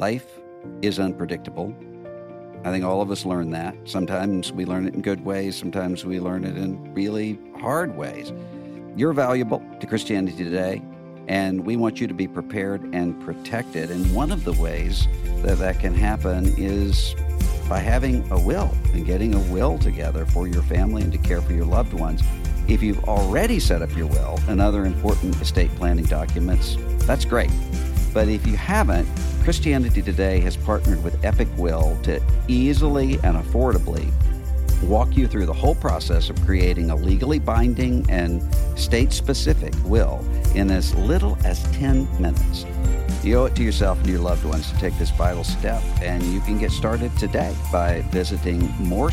Life is unpredictable. I think all of us learn that. Sometimes we learn it in good ways. Sometimes we learn it in really hard ways. You're valuable to Christianity Today, and we want you to be prepared and protected. And one of the ways that can happen is by having a will and getting a will together for your family and to care for your loved ones. If you've already set up your will and other important estate planning documents, that's great. But if you haven't, Christianity Today has partnered with Epic Will to easily and affordably walk you through the whole process of creating a legally binding and state-specific will in as little as 10 minutes. You owe it to yourself and your loved ones to take this vital step, and you can get started today by visiting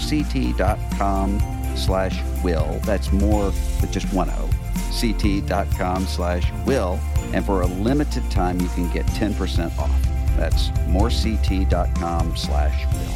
morect.com/will. That's more with just one O. ct.com/will. And for a limited time, you can get 10% off. That's morect.com/will.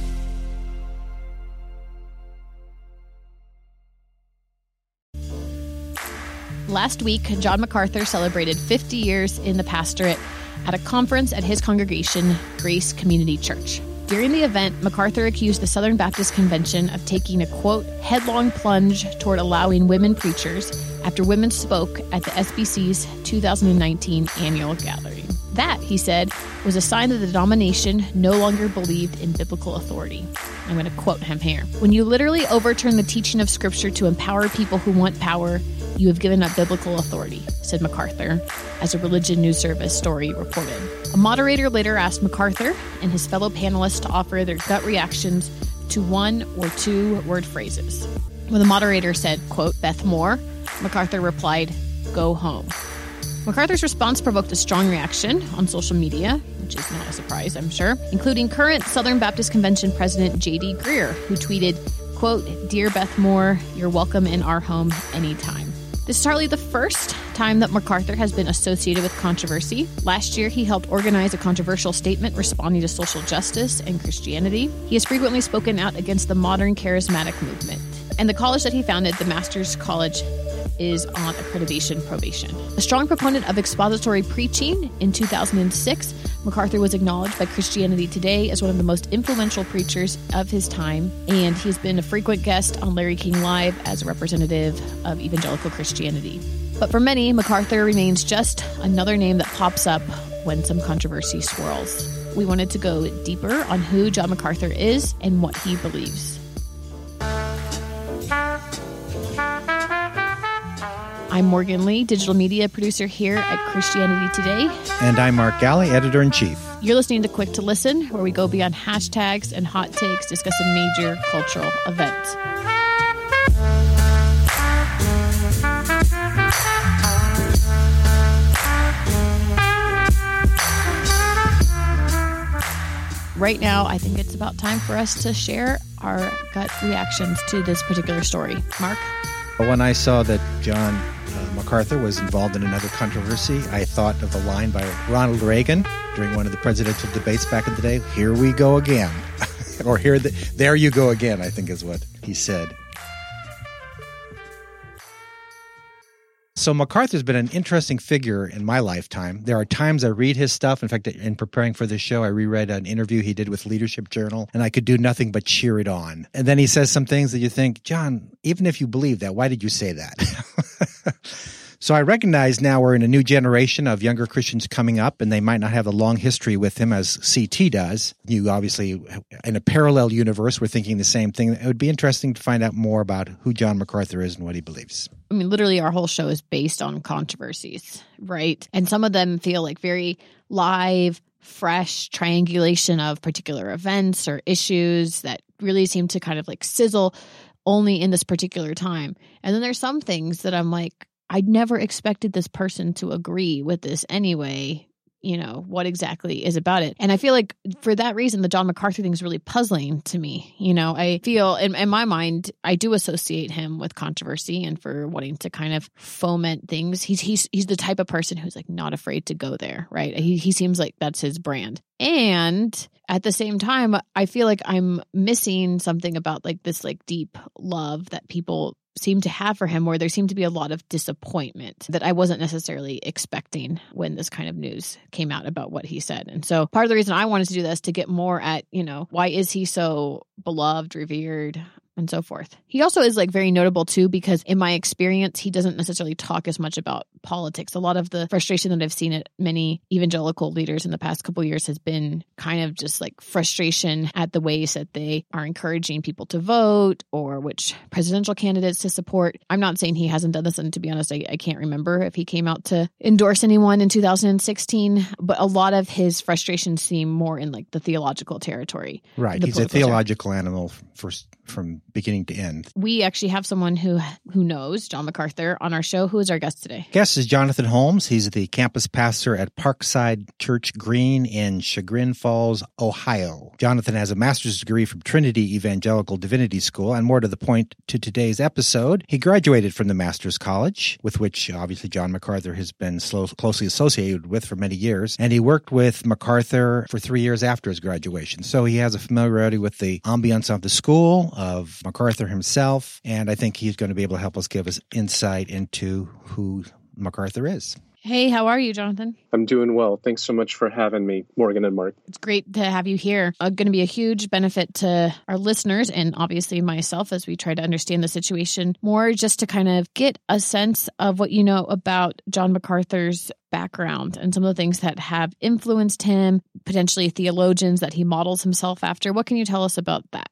Last week, John MacArthur celebrated 50 years in the pastorate at a conference at his congregation, Grace Community Church. During the event, MacArthur accused the Southern Baptist Convention of taking a, quote, headlong plunge toward allowing women preachers after women spoke at the SBC's 2019 annual gathering. That, he said, was a sign that the denomination no longer believed in biblical authority. I'm going to quote him here. When you literally overturn the teaching of Scripture to empower people who want power, you have given up biblical authority, said MacArthur, as a Religion News Service story reported. A moderator later asked MacArthur and his fellow panelists to offer their gut reactions to one or two word phrases. When the moderator said, quote, Beth Moore, MacArthur replied, go home. MacArthur's response provoked a strong reaction on social media, which is not a surprise, I'm sure, including current Southern Baptist Convention President J.D. Greear, who tweeted, quote, Dear Beth Moore, you're welcome in our home anytime. This is hardly the first time that MacArthur has been associated with controversy. Last year, he helped organize a controversial statement responding to social justice and Christianity. He has frequently spoken out against the modern charismatic movement. And the college that he founded, the Master's College, is on accreditation probation. A strong proponent of expository preaching, in 2006, MacArthur was acknowledged by Christianity Today as one of the most influential preachers of his time, and he's been a frequent guest on Larry King Live as a representative of evangelical Christianity. But for many, MacArthur remains just another name that pops up when some controversy swirls. We wanted to go deeper on who John MacArthur is and what he believes. I'm Morgan Lee, digital media producer here at Christianity Today. And I'm Mark Galley, editor-in-chief. You're listening to Quick to Listen, where we go beyond hashtags and hot takes, discuss a major cultural event. Right now, I think it's about time for us to share our gut reactions to this particular story. Mark? When I saw that John MacArthur was involved in another controversy, I thought of a line by Ronald Reagan during one of the presidential debates back in the day. Here we go again. Or there you go again, I think is what he said. So MacArthur's been an interesting figure in my lifetime. There are times I read his stuff. In fact, in preparing for this show, I reread an interview he did with Leadership Journal, and I could do nothing but cheer it on. And then he says some things that you think, John, even if you believe that, why did you say that? So I recognize now we're in a new generation of younger Christians coming up, and they might not have a long history with him as CT does. You obviously, in a parallel universe, we're thinking the same thing. It would be interesting to find out more about who John MacArthur is and what he believes. I mean, literally our whole show is based on controversies, right? And some of them feel like very live, fresh triangulation of particular events or issues that really seem to kind of like sizzle only in this particular time. And then there's some things that I'm like, I never expected this person to agree with this anyway. You know, what exactly is about it? And I feel like for that reason, the John MacArthur thing is really puzzling to me. You know, I feel in my mind, I do associate him with controversy and for wanting to kind of foment things. He's the type of person who's like not afraid to go there, right? He seems like that's his brand. And at the same time, I feel like I'm missing something about like this like deep love that people seem to have for him, where there seemed to be a lot of disappointment that I wasn't necessarily expecting when this kind of news came out about what he said. And so part of the reason I wanted to do this to get more at, why is he so beloved, revered, and so forth. He also is very notable too, because in my experience, he doesn't necessarily talk as much about politics. A lot of the frustration that I've seen at many evangelical leaders in the past couple of years has been kind of just frustration at the ways that they are encouraging people to vote or which presidential candidates to support. I'm not saying he hasn't done this, and to be honest, I can't remember if he came out to endorse anyone in 2016, but a lot of his frustrations seem more in the theological territory. Right. He's a theological animal from beginning to end. We actually have someone who knows John MacArthur on our show. Who is our guest today? Guest is Jonathan Holmes. He's the campus pastor at Parkside Church Green in Chagrin Falls, Ohio. Jonathan has a master's degree from Trinity Evangelical Divinity School, and more to the point to today's episode, he graduated from the Master's College, with which obviously John MacArthur has been closely associated with for many years, and he worked with MacArthur for 3 years after his graduation. So he has a familiarity with the ambiance of the school, of MacArthur himself, and I think he's going to be able to help us give us insight into who MacArthur is. Hey, how are you, Jonathan? I'm doing well. Thanks so much for having me, Morgan and Mark. It's great to have you here. Going to be a huge benefit to our listeners and obviously myself as we try to understand the situation more, just to kind of get a sense of what you know about John MacArthur's background and some of the things that have influenced him, potentially theologians that he models himself after. What can you tell us about that?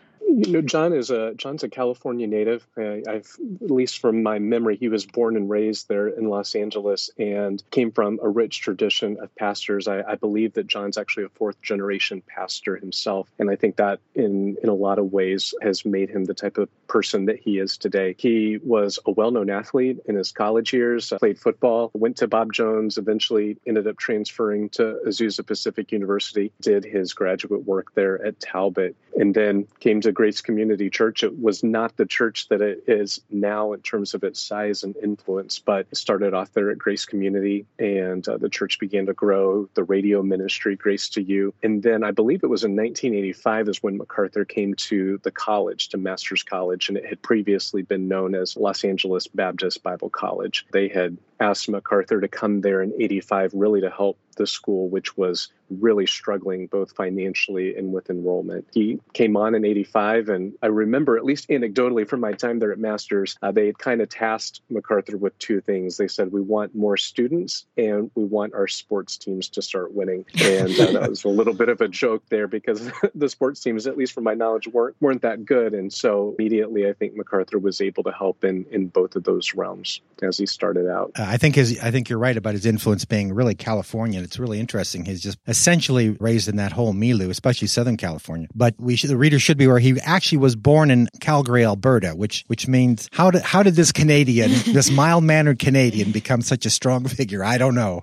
John's a California native. At least from my memory, he was born and raised there in Los Angeles and came from a rich tradition of pastors. I believe that John's actually a fourth generation pastor himself. And I think that in a lot of ways has made him the type of person that he is today. He was a well-known athlete in his college years, played football, went to Bob Jones, eventually ended up transferring to Azusa Pacific University, did his graduate work there at Talbot, and then came to Grace Community Church. It was not the church that it is now in terms of its size and influence, but it started off there at Grace Community, and the church began to grow, the radio ministry, Grace to You. And then I believe it was in 1985 is when MacArthur came to the college, to Master's College, and it had previously been known as Los Angeles Baptist Bible College. They had asked MacArthur to come there in 85 really to help the school, which was really struggling both financially and with enrollment. He came on in 85, and I remember, at least anecdotally from my time there at Masters, they had kind of tasked MacArthur with two things. They said, we want more students and we want our sports teams to start winning. And that was a little bit of a joke there because the sports teams, at least from my knowledge, weren't that good. And so immediately I think MacArthur was able to help in both of those realms as he started out. I think you're right about his influence being really Californian. It's really interesting. He's just essentially raised in that whole milieu, especially Southern California. But the reader should be aware he actually was born in Calgary, Alberta, which means how did this Canadian, this mild-mannered Canadian, become such a strong figure? I don't know.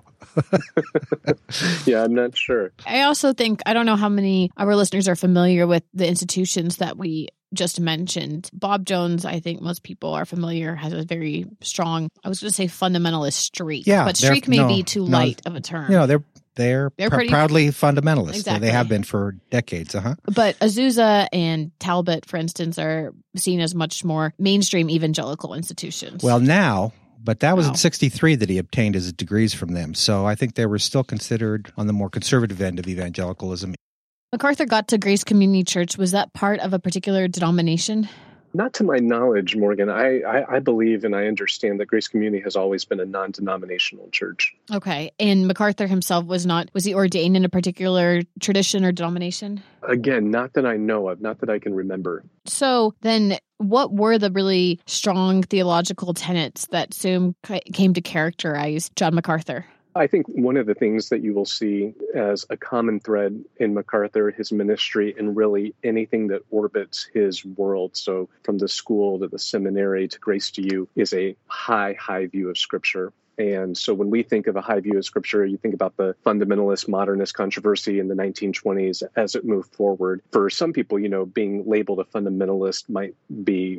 Yeah, I'm not sure. I also think, I don't know how many of our listeners are familiar with the institutions that we just mentioned. Bob Jones, I think most people are familiar, has a very strong, I was going to say fundamentalist streak. Yeah, but streak may be too light of a term. They're pretty proudly fundamentalists. Exactly. They have been for decades. But Azusa and Talbot, for instance, are seen as much more mainstream evangelical institutions. Well, now, but that was in 1963 that he obtained his degrees from them. So I think they were still considered on the more conservative end of evangelicalism. MacArthur got to Grace Community Church. Was that part of a particular denomination? Not to my knowledge, Morgan. I believe and I understand that Grace Community has always been a non-denominational church. Okay. And MacArthur himself was he ordained in a particular tradition or denomination? Again, not that I know of, not that I can remember. So then what were the really strong theological tenets that soon came to characterize John MacArthur? I think one of the things that you will see as a common thread in MacArthur, his ministry, and really anything that orbits his world, so from the school to the seminary to Grace to You, is a high view of Scripture. And so when we think of a high view of Scripture, you think about the fundamentalist modernist controversy in the 1920s as it moved forward. For some people, being labeled a fundamentalist might be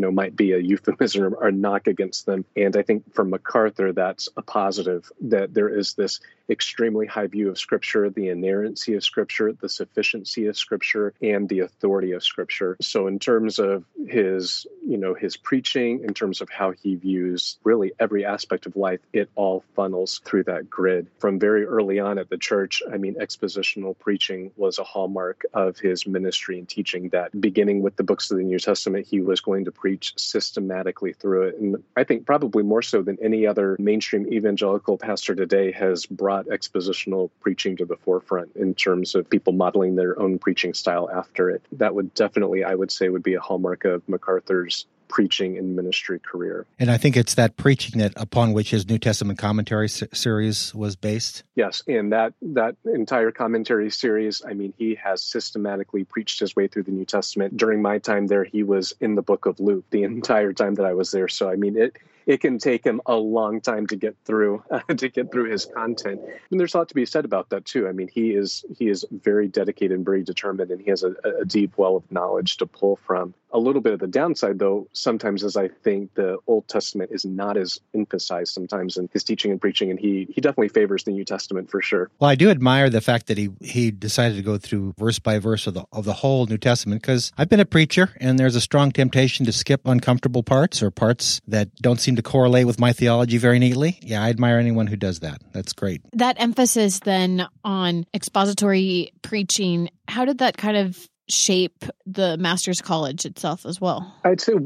a euphemism or a knock against them. And I think for MacArthur, that's a positive, that there is this extremely high view of Scripture, the inerrancy of Scripture, the sufficiency of Scripture, and the authority of Scripture. So in terms of his preaching, in terms of how he views really every aspect of life, it all funnels through that grid. From very early on at the church, expositional preaching was a hallmark of his ministry and teaching, that beginning with the books of the New Testament, he was going to preach systematically through it. And I think probably more so than any other mainstream evangelical pastor today has brought expositional preaching to the forefront in terms of people modeling their own preaching style after it. That would definitely, I would say, would be a hallmark of MacArthur's preaching and ministry career. And I think it's that preaching that upon which his New Testament commentary series was based. Yes, and that entire commentary series, he has systematically preached his way through the New Testament. During my time there, he was in the book of Luke the entire time that I was there. So it can take him a long time to get through his content. And there's a lot to be said about that too. He is very dedicated and very determined, and he has a deep well of knowledge to pull from. A little bit of the downside, though, sometimes is I think the Old Testament is not as emphasized sometimes in his teaching and preaching, and he definitely favors the New Testament for sure. Well, I do admire the fact that he decided to go through verse by verse of the whole New Testament, because I've been a preacher, and there's a strong temptation to skip uncomfortable parts or parts that don't seem to correlate with my theology very neatly. Yeah, I admire anyone who does that. That's great. That emphasis then on expository preaching, how did that kind of shape the Master's College itself as well? I'd say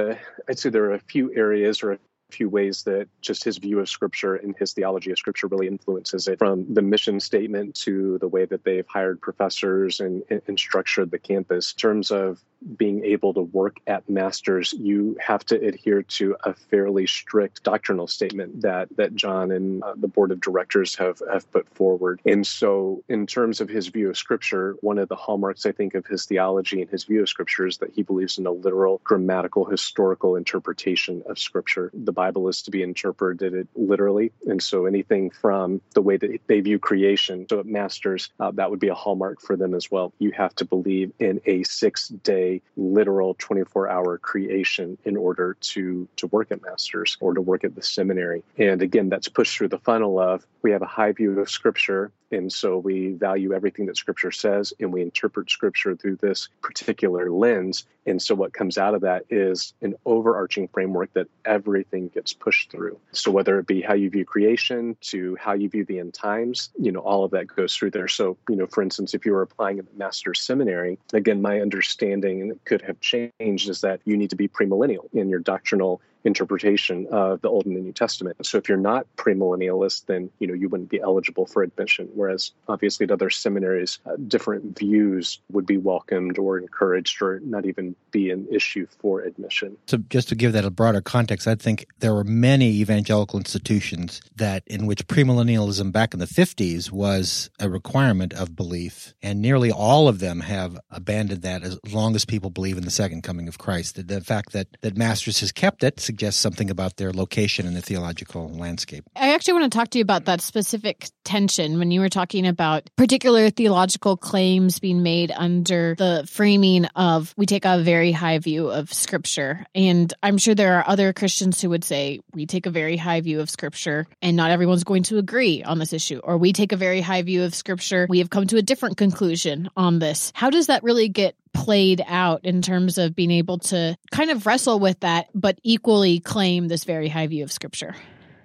there are a few areas or a few ways that just his view of Scripture and his theology of Scripture really influences it, from the mission statement to the way that they've hired professors and structured the campus. In terms of being able to work at Masters, you have to adhere to a fairly strict doctrinal statement that John and the board of directors have put forward. And so in terms of his view of Scripture, one of the hallmarks, I think, of his theology and his view of Scripture is that he believes in a literal, grammatical, historical interpretation of Scripture. The Bible is to be interpreted literally. And so anything from the way that they view creation, so at Masters, that would be a hallmark for them as well. You have to believe in a 6-day literal 24-hour creation in order to work at Masters or to work at the seminary. And again, that's pushed through the funnel of, we have a high view of Scripture, and so we value everything that Scripture says, and we interpret Scripture through this particular lens. And so what comes out of that is an overarching framework that everything gets pushed through. So whether it be how you view creation to how you view the end times, all of that goes through there. So, for instance, if you were applying at the Master's Seminary, again, my understanding, and it could have changed, is that you need to be premillennial in your doctrinal interpretation of the Old and the New Testament. So if you're not premillennialist, then you wouldn't be eligible for admission. Whereas obviously at other seminaries, different views would be welcomed or encouraged, or not even be an issue for admission. So just to give that a broader context, I think there were many evangelical institutions in which premillennialism back in the 50s was a requirement of belief, and nearly all of them have abandoned that as long as people believe in the second coming of Christ. The fact that Masters has kept it suggests something about their location in the theological landscape. I actually want to talk to you about that specific tension when you were talking about particular theological claims being made under the framing of, we take a very high view of Scripture. And I'm sure there are other Christians who would say, we take a very high view of Scripture, and not everyone's going to agree on this issue. Or we take a very high view of Scripture, we have come to a different conclusion on this. How does that really get played out in terms of being able to kind of wrestle with that, but equally claim this very high view of Scripture?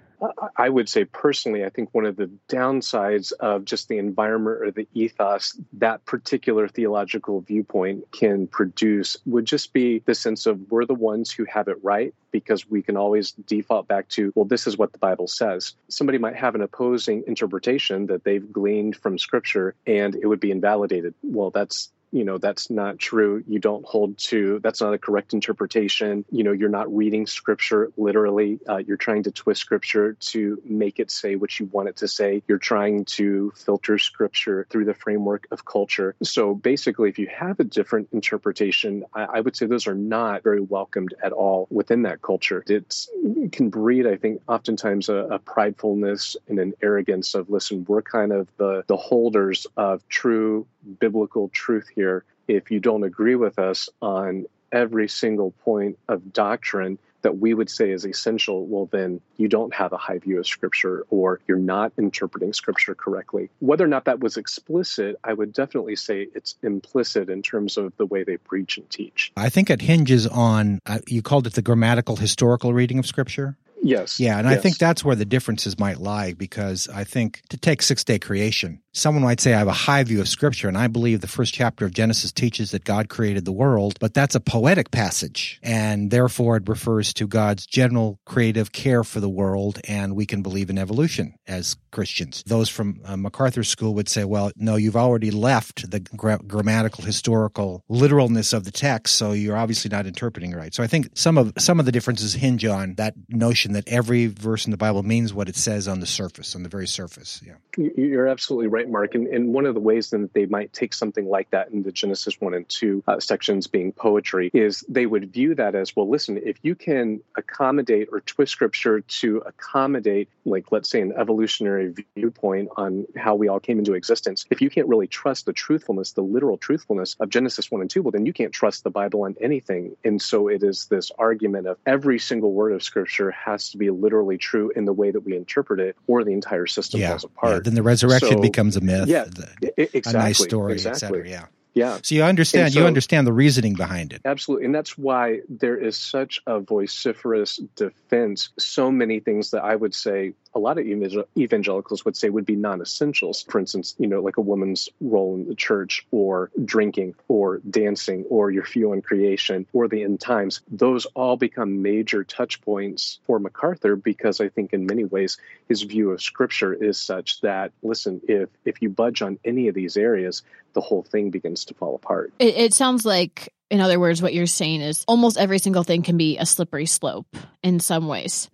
I would say personally, I think one of the downsides of just the environment or the ethos that particular theological viewpoint can produce would just be the sense of, we're the ones who have it right, because we can always default back to, well, this is what the Bible says. Somebody might have an opposing interpretation that they've gleaned from Scripture, and it would be invalidated. Well, that's that's not true. You don't hold to, that's not a correct interpretation. You're not reading Scripture literally. You're trying to twist Scripture to make it say what you want it to say. You're trying to filter Scripture through the framework of culture. So basically, if you have a different interpretation, I would say those are not very welcomed at all within that culture. It can breed, I think, oftentimes a pridefulness and an arrogance of, listen, we're kind of the holders of true biblical truth here. If you don't agree with us on every single point of doctrine that we would say is essential, well, then you don't have a high view of Scripture, or you're not interpreting Scripture correctly. Whether or not that was explicit, I would definitely say it's implicit in terms of the way they preach and teach. I think it hinges on, you called it the grammatical historical reading of Scripture? Yes. Yeah, and I think that's where the differences might lie, because I think, to take six-day creation, someone might say I have a high view of Scripture, and I believe the first chapter of Genesis teaches that God created the world, but that's a poetic passage, and therefore it refers to God's general creative care for the world, and we can believe in evolution as Christians. Those from MacArthur's school would say, well, no, you've already left the grammatical, historical literalness of the text, so you're obviously not interpreting right. So I think some of the differences hinge on that notion that every verse in the Bible means what it says on the surface, on the very surface. Yeah, you're absolutely right, Mark. And one of the ways that they might take something like that in the Genesis 1 and 2 sections being poetry is they would view that as, well, listen, if you can accommodate or twist Scripture to accommodate, like, let's say, an evolutionary viewpoint on how we all came into existence, if you can't really trust the truthfulness, the literal truthfulness of Genesis 1 and 2, well, then you can't trust the Bible on anything. And so it is this argument of every single word of Scripture has to be literally true in the way that we interpret it, or the entire system falls apart. Yeah. Then the resurrection becomes a myth, exactly, a nice story, exactly. etc. Yeah. So you understand the reasoning behind it. Absolutely. And that's why there is such a vociferous defense. So many things that I would say a lot of evangelicals would say would be non-essentials. For instance, like a woman's role in the church, or drinking, or dancing, or your view on creation, or the end times. Those all become major touch points for MacArthur, because I think in many ways his view of Scripture is such that, listen, if you budge on any of these areas, the whole thing begins to fall apart. It sounds like, in other words, what you're saying is almost every single thing can be a slippery slope in some ways.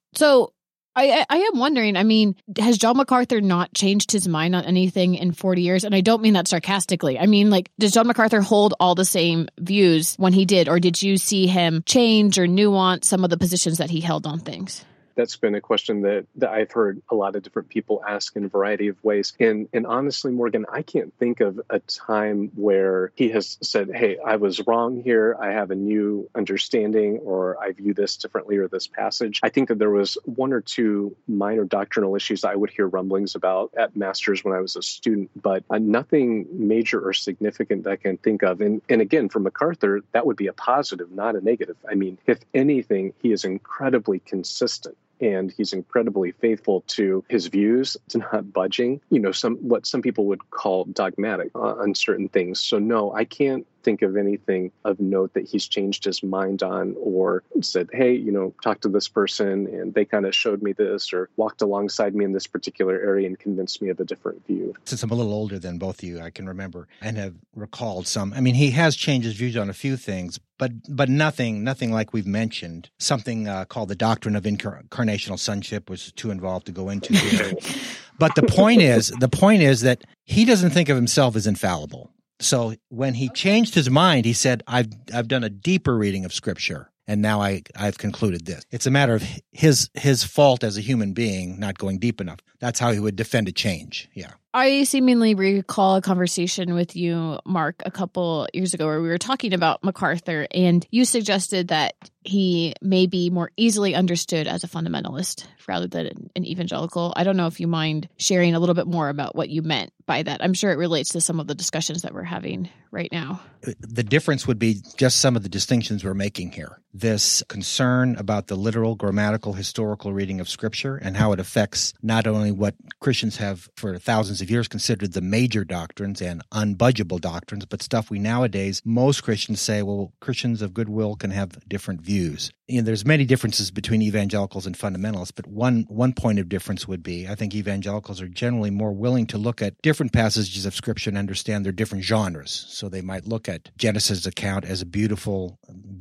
So I am wondering, has John MacArthur not changed his mind on anything in 40 years? And I don't mean that sarcastically. I mean, does John MacArthur hold all the same views when he did, or did you see him change or nuance some of the positions that he held on things? That's been a question that I've heard a lot of different people ask in a variety of ways. And honestly, Morgan, I can't think of a time where he has said, hey, I was wrong here. I have a new understanding, or I view this differently, or this passage. I think that there was one or two minor doctrinal issues that I would hear rumblings about at Masters when I was a student, but nothing major or significant that I can think of. And again, for MacArthur, that would be a positive, not a negative. If anything, he is incredibly consistent. And he's incredibly faithful to his views, to not budging, what some people would call dogmatic on certain things. So no, I can't think of anything of note that he's changed his mind on, or said, hey, talk to this person and they kind of showed me this, or walked alongside me in this particular area and convinced me of a different view. Since I'm a little older than both of you, I can remember and have recalled some. He has changed his views on a few things, but nothing like we've mentioned. Something called the doctrine of incarnational sonship was too involved to go into here. But the point is that he doesn't think of himself as infallible. So when he changed his mind, he said, I've done a deeper reading of Scripture, and now I've concluded this. It's a matter of his fault as a human being not going deep enough. That's how he would defend a change. Yeah. I seemingly recall a conversation with you, Mark, a couple years ago where we were talking about MacArthur, and you suggested that he may be more easily understood as a fundamentalist rather than an evangelical. I don't know if you mind sharing a little bit more about what you meant by that. I'm sure it relates to some of the discussions that we're having right now. The difference would be just some of the distinctions we're making here. This concern about the literal, grammatical, historical reading of Scripture and how it affects not only what Christians have for thousands of years considered the major doctrines and unbudgeable doctrines, but stuff we nowadays, most Christians say, well, Christians of goodwill can have different views. There's many differences between evangelicals and fundamentalists, but one point of difference would be, I think evangelicals are generally more willing to look at different passages of Scripture and understand their different genres. So they might look at Genesis' account as a beautiful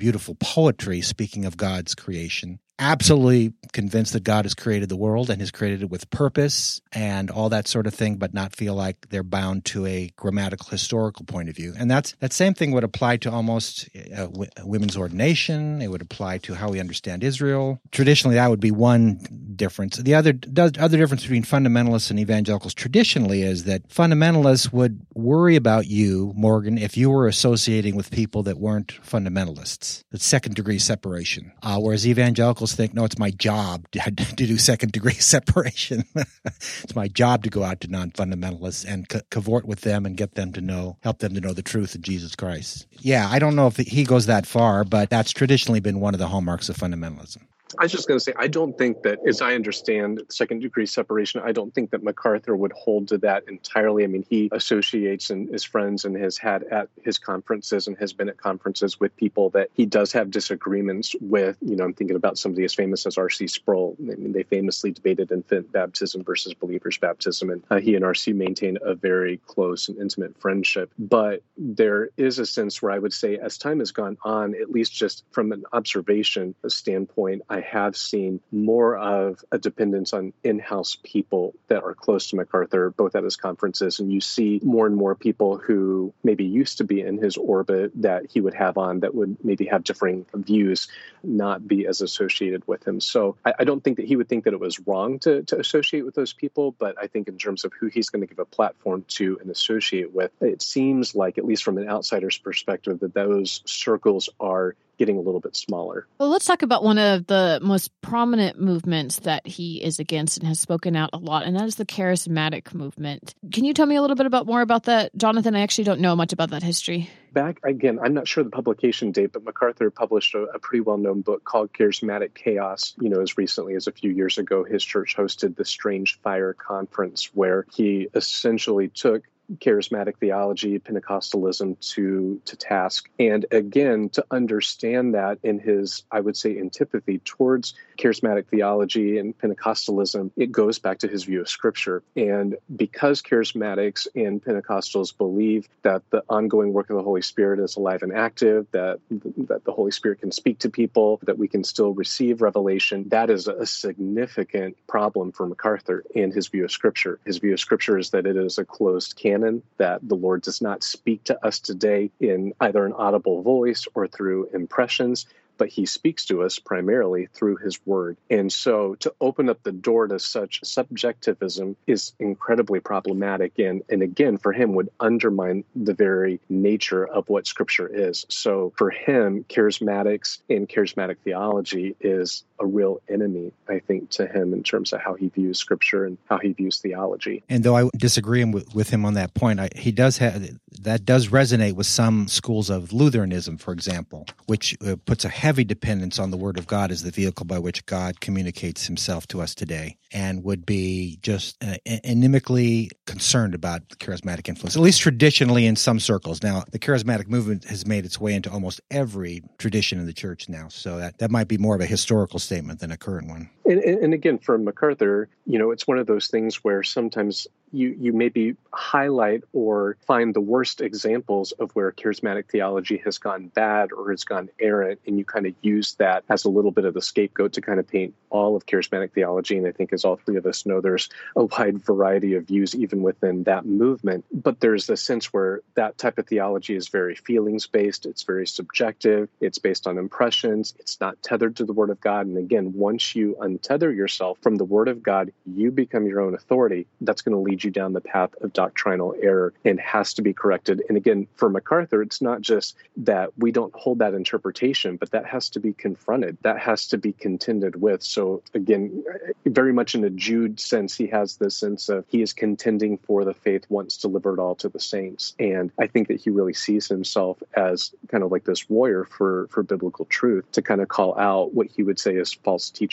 poetry, speaking of God's creation. Absolutely convinced that God has created the world and has created it with purpose and all that sort of thing, but not feel like they're bound to a grammatical, historical point of view. And that same thing would apply to almost women's ordination. It would apply to how we understand Israel. Traditionally, that would be one difference. The other difference between fundamentalists and evangelicals traditionally is that fundamentalists would worry about you, Morgan, if you were associating with people that weren't fundamentalists. It's second-degree separation. Whereas evangelicals think, no, it's my job to do second-degree separation. It's my job to go out to non-fundamentalists and cavort with them and help them to know the truth of Jesus Christ. Yeah, I don't know if he goes that far, but that's traditionally been one of the hallmarks of fundamentalism. I was just going to say, I don't think that, as I understand second-degree separation, I don't think that MacArthur would hold to that entirely. I mean, he associates and is friends and has had at his conferences and has been at conferences with people that he does have disagreements with. I'm thinking about somebody as famous as R.C. Sproul. I mean, they famously debated infant baptism versus believers' baptism, and he and R.C. maintain a very close and intimate friendship. But there is a sense where I would say, as time has gone on, at least just from an observation standpoint, I have seen more of a dependence on in-house people that are close to MacArthur, both at his conferences, and you see more and more people who maybe used to be in his orbit that he would have on that would maybe have differing views, not be as associated with him. So I don't think that he would think that it was wrong to associate with those people, but I think in terms of who he's going to give a platform to and associate with, it seems like, at least from an outsider's perspective, that those circles are getting a little bit smaller. Well, let's talk about one of the most prominent movements that he is against and has spoken out a lot, and that is the charismatic movement. Can you tell me a little bit more about that, Jonathan? I actually don't know much about that history. Back, again, I'm not sure the publication date, but MacArthur published a pretty well-known book called Charismatic Chaos. As recently as a few years ago, his church hosted the Strange Fire Conference, where he essentially took charismatic theology, Pentecostalism to task. And again, to understand that in his, I would say, antipathy towards charismatic theology and Pentecostalism, it goes back to his view of Scripture. And because charismatics and Pentecostals believe that the ongoing work of the Holy Spirit is alive and active, that the Holy Spirit can speak to people, that we can still receive revelation, that is a significant problem for MacArthur in his view of Scripture. His view of Scripture is that it is a closed canon, that the Lord does not speak to us today in either an audible voice or through impressions, but he speaks to us primarily through his word. And so to open up the door to such subjectivism is incredibly problematic and again, for him, would undermine the very nature of what Scripture is. So for him, charismatics and charismatic theology is a real enemy, I think, to him in terms of how he views Scripture and how he views theology. And though I disagree with him on that point, that does resonate with some schools of Lutheranism, for example, which puts a heavy dependence on the Word of God as the vehicle by which God communicates himself to us today, and would be just inimically concerned about the charismatic influence, at least traditionally in some circles. Now, the charismatic movement has made its way into almost every tradition in the church now, so that might be more of a historical statement than a current one. And again, for MacArthur, it's one of those things where sometimes you maybe highlight or find the worst examples of where charismatic theology has gone bad or has gone errant, and you kind of use that as a little bit of the scapegoat to kind of paint all of charismatic theology. And I think, as all three of us know, there's a wide variety of views even within that movement. But there's a sense where that type of theology is very feelings-based, it's very subjective, it's based on impressions, it's not tethered to the Word of God. And again, once you untether yourself from the Word of God, you become your own authority. That's going to lead you down the path of doctrinal error and has to be corrected. And again, for MacArthur, it's not just that we don't hold that interpretation, but that has to be confronted. That has to be contended with. So again, very much in a Jude sense, he has this sense of he is contending for the faith once delivered all to the saints. And I think that he really sees himself as kind of like this warrior for biblical truth to kind of call out what he would say is false teaching. And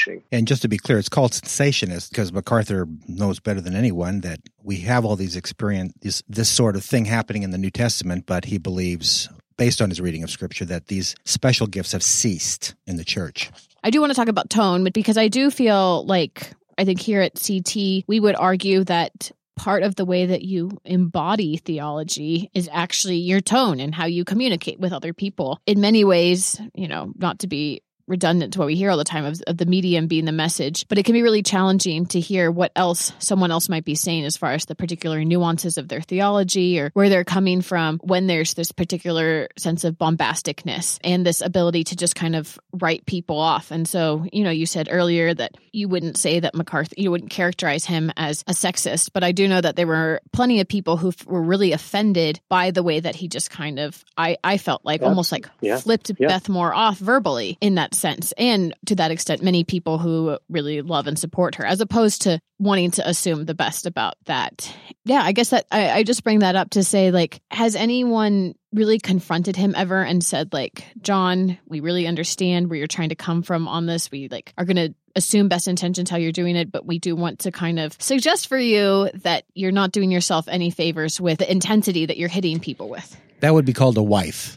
just to be clear, it's called sensationist because MacArthur knows better than anyone that we have all these experience, this sort of thing happening in the New Testament, but he believes, based on his reading of Scripture, that these special gifts have ceased in the church. I do want to talk about tone, but because I do feel like, I think here at CT, we would argue that part of the way that you embody theology is actually your tone and how you communicate with other people. In many ways, not to be redundant to what we hear all the time of the medium being the message, but it can be really challenging to hear what else someone else might be saying as far as the particular nuances of their theology or where they're coming from when there's this particular sense of bombasticness and this ability to just kind of write people off. And so, you said earlier that you wouldn't say that MacArthur, you wouldn't characterize him as a sexist, but I do know that there were plenty of people who were really offended by the way that he just kind of, I felt like almost like flipped Beth Moore off verbally in that sense. And to that extent, many people who really love and support her, as opposed to wanting to assume the best about that. Yeah, I guess that I just bring that up to say, like, has anyone really confronted him ever and said, like, John, we really understand where you're trying to come from on this. We are going to assume best intentions how you're doing it, but we do want to kind of suggest for you that you're not doing yourself any favors with the intensity that you're hitting people with. That would be called a wife.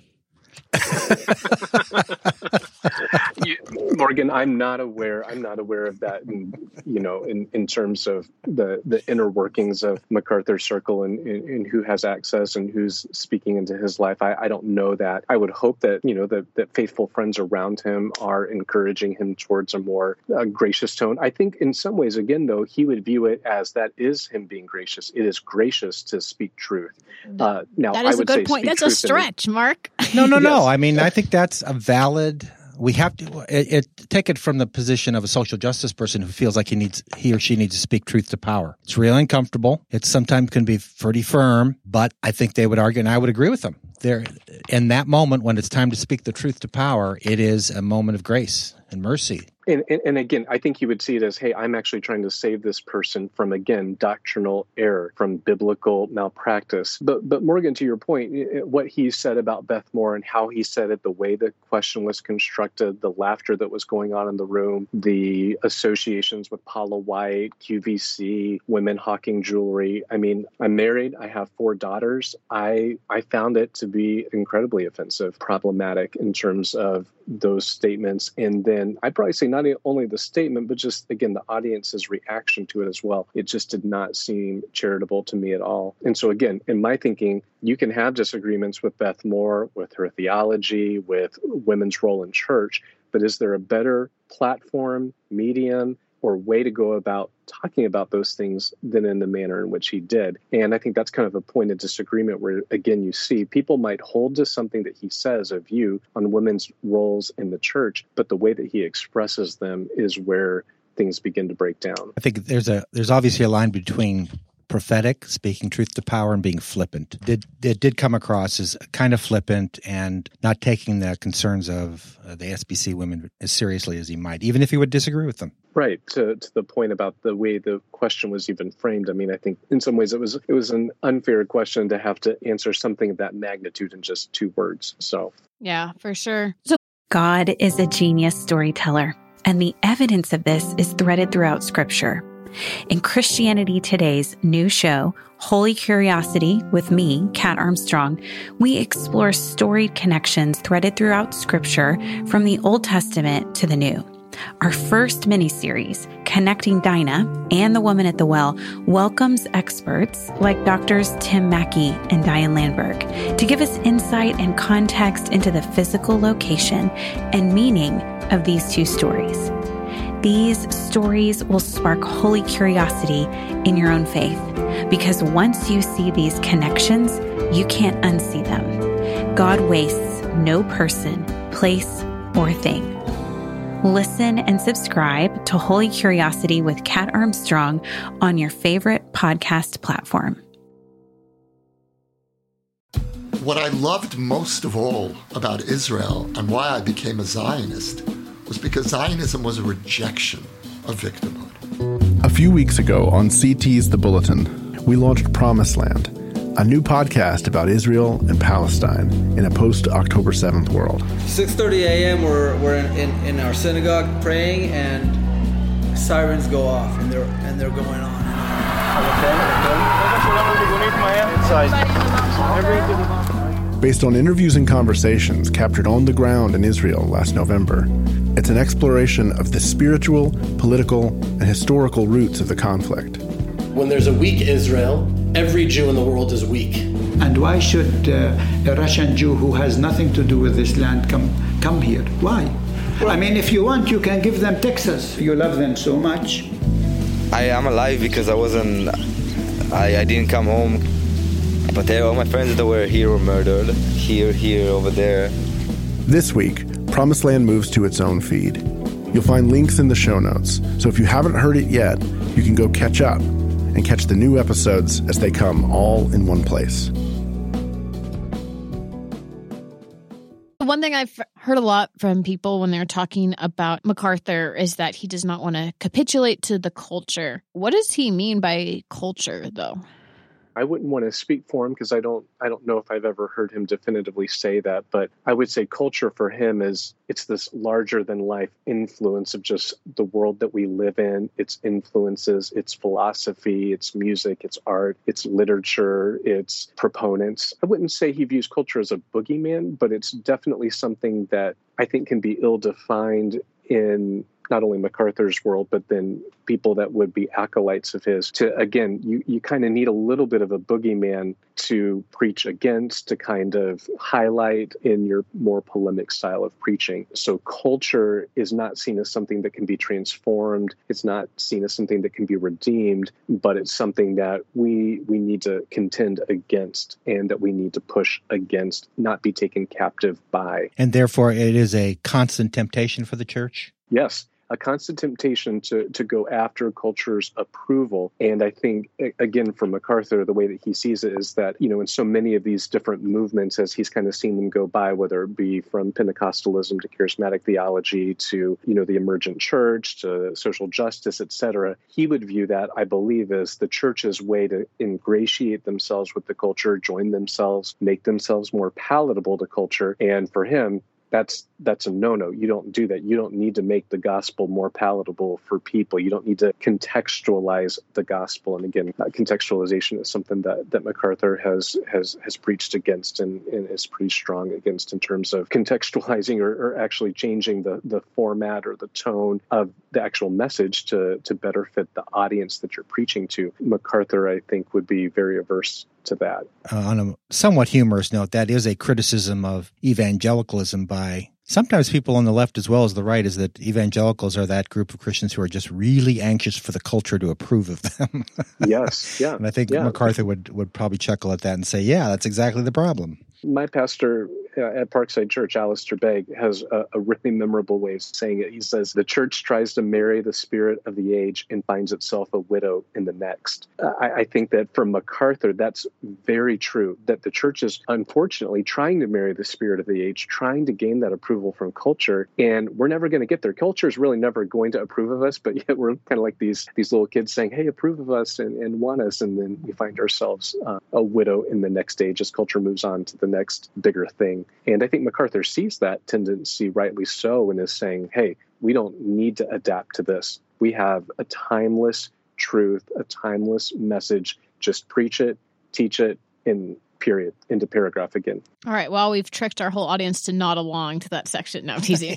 Morgan, I'm not aware of that. In terms of the inner workings of MacArthur's circle and who has access and who's speaking into his life. I don't know that. I would hope that that faithful friends around him are encouraging him towards a more gracious tone. I think in some ways, again, though, he would view it as that is him being gracious. It is gracious to speak truth. Now, that is a good point. That's a stretch, Mark. No. Yes. I mean, I think that's a valid. We have to take it from the position of a social justice person who feels like he or she needs to speak truth to power. It's really uncomfortable. It sometimes can be pretty firm, but I think they would argue, and I would agree with them. There, in that moment when it's time to speak the truth to power, it is a moment of grace and mercy. And again, I think you would see it as, hey, I'm actually trying to save this person from, again, doctrinal error, from biblical malpractice. But Morgan, to your point, what he said about Beth Moore and how he said it, the way the question was constructed, the laughter that was going on in the room, the associations with Paula White, QVC, women hawking jewelry. I mean, I'm married. I have 4 daughters. I found it to be incredibly offensive, problematic in terms of those statements. And then I'd probably say not only the statement, but just, again, the audience's reaction to it as well. It just did not seem charitable to me at all. And so, again, in my thinking, you can have disagreements with Beth Moore, with her theology, with women's role in church, but is there a better platform, medium, or way to go about talking about those things than in the manner in which he did? And I think that's kind of a point of disagreement where, again, you see people might hold to something that he says, a view on women's roles in the church, but the way that he expresses them is where things begin to break down. I think there's obviously a line between prophetic, speaking truth to power, and being flippant. It did come across as kind of flippant and not taking the concerns of the SBC women as seriously as he might, even if he would disagree with them. Right. To the point about the way the question was even framed. I mean, I think in some ways it was an unfair question to have to answer something of that magnitude in just 2 words. So, yeah, for sure. So God is a genius storyteller, and the evidence of this is threaded throughout Scripture. In Christianity Today's new show, Holy Curiosity, with me, Kat Armstrong, we explore storied connections threaded throughout Scripture from the Old Testament to the New. Our first mini-series, Connecting Dinah and the Woman at the Well, welcomes experts like Drs. Tim Mackey and Diane Landberg to give us insight and context into the physical location and meaning of these 2 stories. These stories will spark holy curiosity in your own faith, because once you see these connections, you can't unsee them. God wastes no person, place, or thing. Listen and subscribe to Holy Curiosity with Kat Armstrong on your favorite podcast platform. What I loved most of all about Israel and why I became a Zionist was because Zionism was a rejection of victimhood. A few weeks ago on CT's The Bulletin, we launched Promised Land, a new podcast about Israel and Palestine in a post-October 7th world. 6:30 a.m. we're in our synagogue praying, and sirens go off and they're going on. Based on interviews and conversations captured on the ground in Israel last November, it's an exploration of the spiritual, political, and historical roots of the conflict. When there's a weak Israel, every Jew in the world is weak. And why should a Russian Jew who has nothing to do with this land come here? Why? I mean, if you want, you can give them Texas. You love them so much. I am alive because I didn't come home. But all my friends that were here were murdered. Here, over there. This week, Promised Land moves to its own feed. You'll find links in the show notes, so if you haven't heard it yet, you can go catch up and catch the new episodes as they come all in one place. One thing I've heard a lot from people when they're talking about MacArthur is that he does not want to capitulate to the culture. What does he mean by culture, though? I wouldn't want to speak for him because I don't know if I've ever heard him definitively say that, but I would say culture for him it's this larger than life influence of just the world that we live in, its influences, its philosophy, its music, its art, its literature, its proponents. I wouldn't say he views culture as a boogeyman, but it's definitely something that I think can be ill-defined in not only MacArthur's world, but then people that would be acolytes of his. To again, you kind of need a little bit of a boogeyman to preach against, to kind of highlight in your more polemic style of preaching. So culture is not seen as something that can be transformed. It's not seen as something that can be redeemed, but it's something that we need to contend against and that we need to push against, not be taken captive by. And therefore, it is a constant temptation for the church? Yes. A constant temptation to go after culture's approval. And I think, again, for MacArthur, the way that he sees it is that, in so many of these different movements, as he's kind of seen them go by, whether it be from Pentecostalism to charismatic theology to, the emergent church to social justice, et cetera, he would view that, I believe, as the church's way to ingratiate themselves with the culture, join themselves, make themselves more palatable to culture. And for him, that's a no-no. You don't do that. You don't need to make the gospel more palatable for people. You don't need to contextualize the gospel. And again, contextualization is something that MacArthur has preached against and is pretty strong against in terms of contextualizing or actually changing the format or the tone of the actual message to better fit the audience that you're preaching to. MacArthur, I think, would be very averse to that. On a somewhat humorous note, that is a criticism of evangelicalism by sometimes people on the left as well as the right, is that evangelicals are that group of Christians who are just really anxious for the culture to approve of them. Yes, yeah. And I think MacArthur would probably chuckle at that and say, yeah, that's exactly the problem. My pastor at Parkside Church, Alistair Begg, has a really memorable way of saying it. He says, the church tries to marry the spirit of the age and finds itself a widow in the next. I think that for MacArthur, that's very true, that the church is unfortunately trying to marry the spirit of the age, trying to gain that approval from culture, and we're never going to get there. Culture is really never going to approve of us, but yet we're kind of like these little kids saying, hey, approve of us and want us, and then we find ourselves a widow in the next stage as culture moves on to the next bigger thing. And I think MacArthur sees that tendency, rightly so, and is saying, hey, we don't need to adapt to this. We have a timeless truth, a timeless message. Just preach it, teach it, in period, into paragraph again. All right. Well, we've tricked our whole audience to nod along to that section. No, teasing.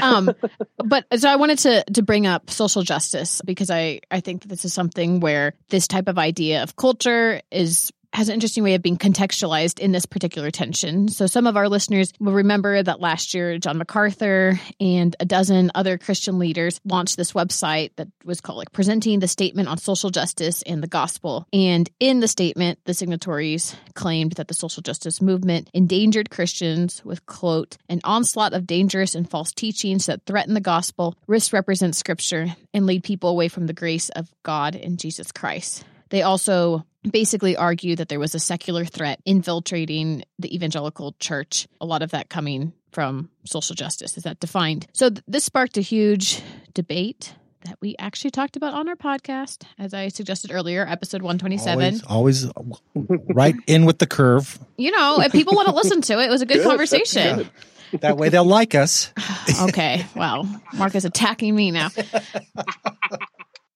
But so I wanted to bring up social justice because I think that this is something where this type of idea of culture has an interesting way of being contextualized in this particular tension. So some of our listeners will remember that last year, John MacArthur and a dozen other Christian leaders launched this website that was called Presenting the Statement on Social Justice and the Gospel. And in the statement, the signatories claimed that the social justice movement endangered Christians with, quote, an onslaught of dangerous and false teachings that threaten the gospel, misrepresent scripture, and lead people away from the grace of God and Jesus Christ. They also basically argue that there was a secular threat infiltrating the evangelical church, a lot of that coming from social justice. Is that defined? So this sparked a huge debate that we actually talked about on our podcast, as I suggested earlier, episode 127. Always right in with the curve. If people want to listen to it, it was a good conversation. That way they'll like us. Okay. Well, Mark is attacking me now.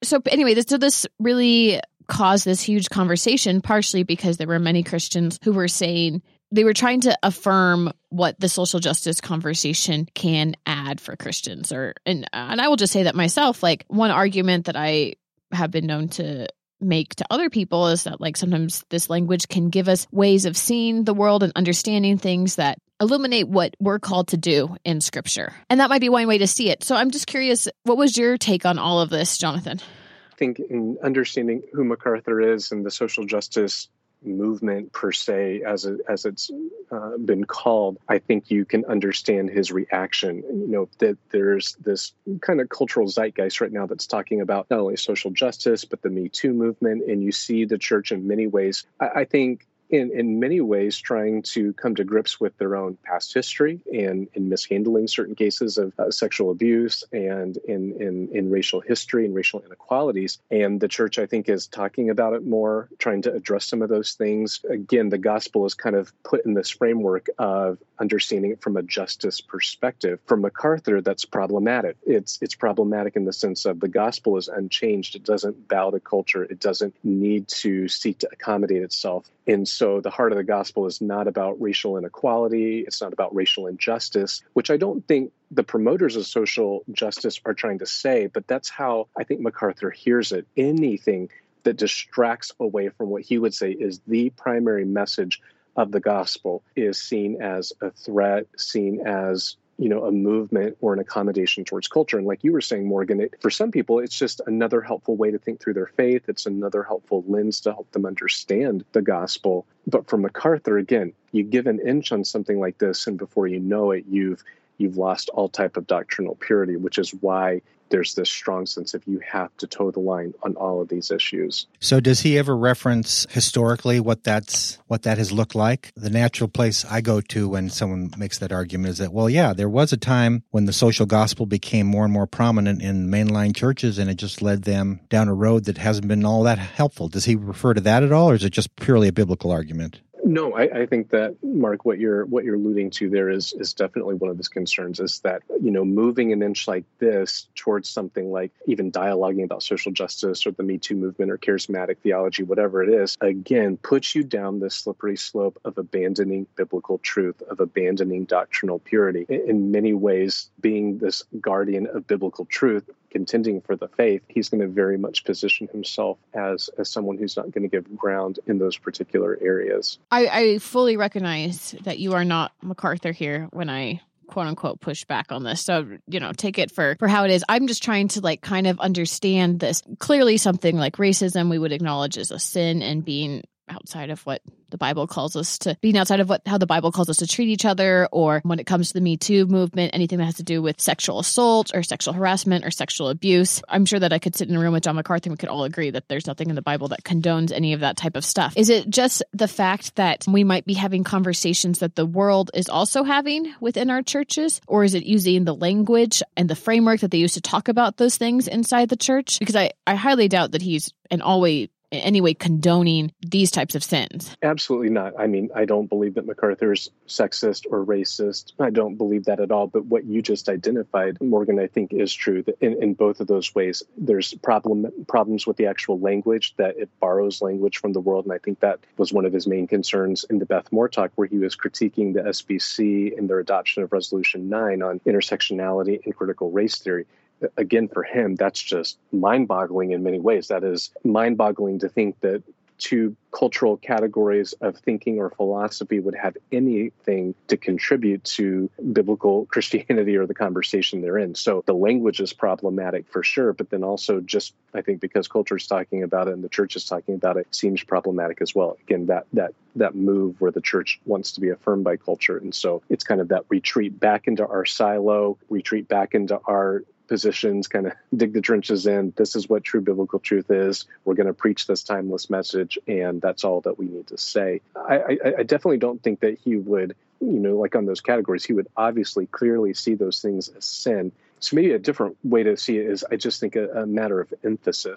So anyway, this really caused this huge conversation, partially because there were many Christians who were saying they were trying to affirm what the social justice conversation can add for Christians. And I will just say that myself, like one argument that I have been known to make to other people is that like sometimes this language can give us ways of seeing the world and understanding things that illuminate what we're called to do in Scripture. And that might be one way to see it. So I'm just curious, what was your take on all of this, Jonathan? I think in understanding who MacArthur is and the social justice movement per se, as it's been called, I think you can understand his reaction. That there's this kind of cultural zeitgeist right now that's talking about not only social justice, but the Me Too movement. And you see the church in many ways, I think, in many ways trying to come to grips with their own past history and in mishandling certain cases of sexual abuse and in racial history and racial inequalities. And the church, I think, is talking about it more, trying to address some of those things. Again, the gospel is kind of put in this framework of understanding it from a justice perspective. For MacArthur, that's problematic. It's problematic in the sense of the gospel is unchanged. It doesn't bow to culture. It doesn't need to seek to accommodate itself. And so the heart of the gospel is not about racial inequality. It's not about racial injustice, which I don't think the promoters of social justice are trying to say, but that's how I think MacArthur hears it. Anything that distracts away from what he would say is the primary message of the gospel is seen as a threat, seen as a movement or an accommodation towards culture. And like you were saying, Morgan, for some people, it's just another helpful way to think through their faith. It's another helpful lens to help them understand the gospel. But for MacArthur, again, you give an inch on something like this, and before you know it, you've lost all type of doctrinal purity, which is why there's this strong sense of you have to toe the line on all of these issues. So does he ever reference historically what that has looked like? The natural place I go to when someone makes that argument is that, well, yeah, there was a time when the social gospel became more and more prominent in mainline churches, and it just led them down a road that hasn't been all that helpful. Does he refer to that at all, or is it just purely a biblical argument? No, I think that, Mark, what you're alluding to there is definitely one of his concerns, is that, moving an inch like this towards something like even dialoguing about social justice or the Me Too movement or charismatic theology, whatever it is, again, puts you down this slippery slope of abandoning biblical truth, of abandoning doctrinal purity. In many ways, being this guardian of biblical truth, contending for the faith, he's going to very much position himself as someone who's not going to give ground in those particular areas. I fully recognize that you are not MacArthur here when I quote unquote push back on this. So, take it for how it is. I'm just trying to kind of understand this. Clearly something like racism we would acknowledge as a sin, and being outside of what the Bible calls us to, being outside of how the Bible calls us to treat each other, or when it comes to the Me Too movement, anything that has to do with sexual assault or sexual harassment or sexual abuse. I'm sure that I could sit in a room with John MacArthur and we could all agree that there's nothing in the Bible that condones any of that type of stuff. Is it just the fact that we might be having conversations that the world is also having within our churches, or is it using the language and the framework that they use to talk about those things inside the church? Because I highly doubt that he's in any way condoning these types of sins. Absolutely not. I mean, I don't believe that MacArthur's sexist or racist. I don't believe that at all. But what you just identified, Morgan, I think is true. That in both of those ways, there's problems with the actual language, that it borrows language from the world. And I think that was one of his main concerns in the Beth Moore talk, where he was critiquing the SBC and their adoption of Resolution 9 on intersectionality and critical race theory. Again, for him, that's just mind-boggling in many ways. That is mind-boggling to think that two cultural categories of thinking or philosophy would have anything to contribute to biblical Christianity or the conversation they're in. So the language is problematic for sure, but then also just, I think, because culture is talking about it and the church is talking about it, seems problematic as well. Again, that move where the church wants to be affirmed by culture. And so it's kind of that retreat back into our silo, retreat back into our positions, kind of dig the trenches in. This is what true biblical truth is. We're going to preach this timeless message, and that's all that we need to say. I definitely don't think that he would, like on those categories, he would obviously clearly see those things as sin. So maybe a different way to see it is, I just think, a matter of emphasis.